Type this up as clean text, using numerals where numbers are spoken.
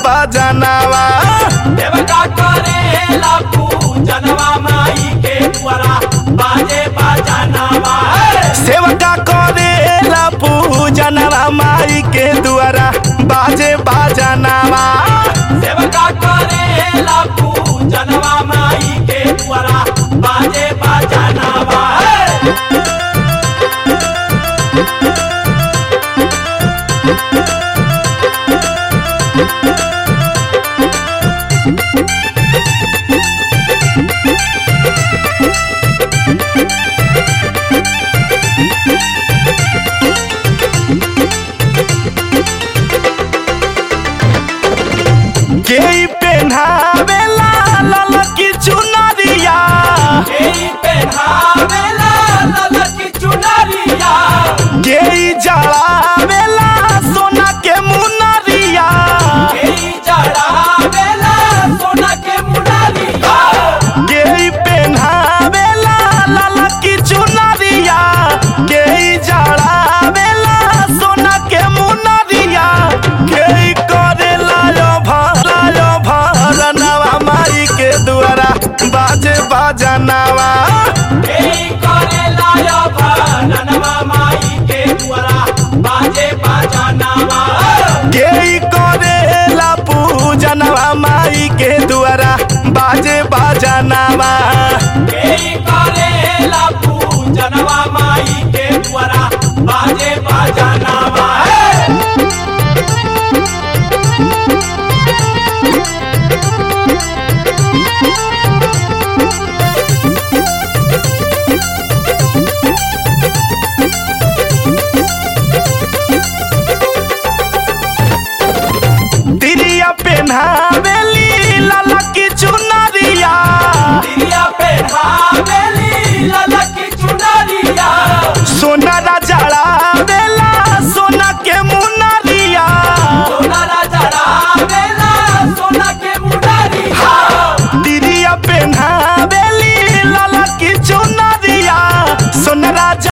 बाजनावा देवका करेला पूजनवा माई के द्वारा बाजे बाजनावा सेवका करेला पूजनवा माई के द्वारा बाजे बाजनावा सेवका करेला पूजनवा माई के द्वारा बाजे बाजनावा के पहनावेला ललकी चुनरिया के पहनावेला ललकी चुनरिया के जड़ावेला सोना के मुनरिया के जड़ावेला सोना के मुनरिया के पहनावेला ललकी चुनरिया के जड़ावेला सोना के मुनरिया के करेला भरनवा माई के द्वारा बाजे बाजनावा के करेला भरनवा माई के द्वारा बाजे बाजनावा के करेला पूजनवा माई के द्वारा बाजे बाजनावा